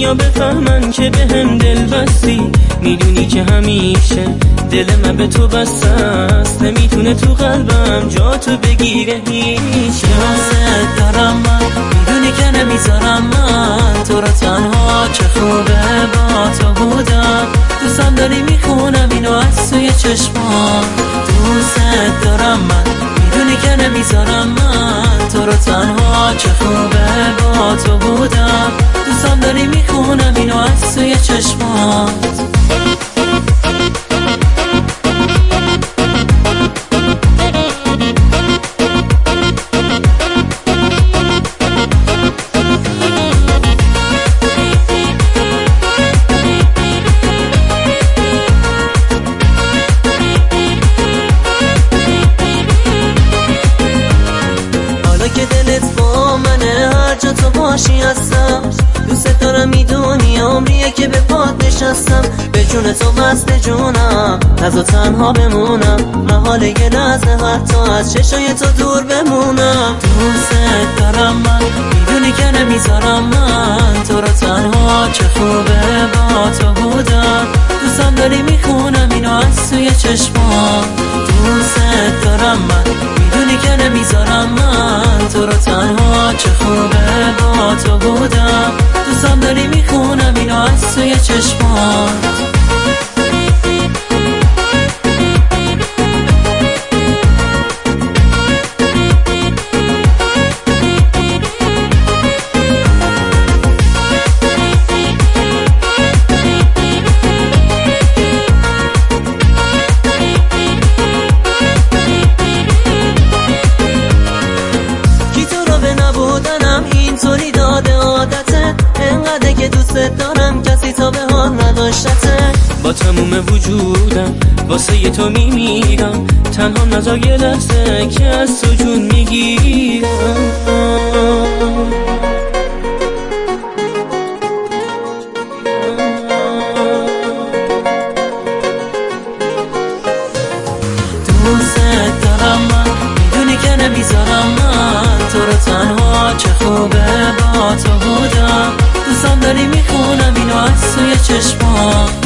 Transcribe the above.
دنیا بفهمن که به هم دل بستی. میدونی که همیشه دل من به تو بسته است، نمیتونه تو قلبم جا تو بگیره هیچ. دوست دارم من، میدونی که نمیذارم من تو رو تنها، چه خوبه با تو بودم. دوستم داری میخونم اینو از توی چشمان. دوست دارم من، میدونی که نمیذارم من تو رو تنها، چه خوبه با تو بودم. دوستم داری میخونم اینو از توی چشمات. که دلت با منه، هر جا تو باشی هستم. دوست دارم، میدونی عمریه که به پات نشستم. به جون تو وصل جونم، نزا تنها بمونم. محال یه لحظه حتی از چشای تو دور بمونم. دوست دارم من، میدونی که نمیذارم من تو رو تنها، چه خوبه با تو بودم. دوستم داری میخونم اینو از توی چشمان. دوست دارم من، میدونی که نمیذارم من تو رو تنها، چه خوبه با تو بودم. دوستم داری میخونم اینو از توی چشمات. اینطوری داده عادته، انقدر که دوست دارم کسی تا به حال نداشته. با تموم وجودم واسه ی تو میمیرم، تنها نزار یه لحظه که از تو جون میگیرم. دوست دارم من، میدونی که نمیذارم من تو رو تنها، چه خوبه با تو بودم. دوستم داری میخونم اینو از توی چشمام.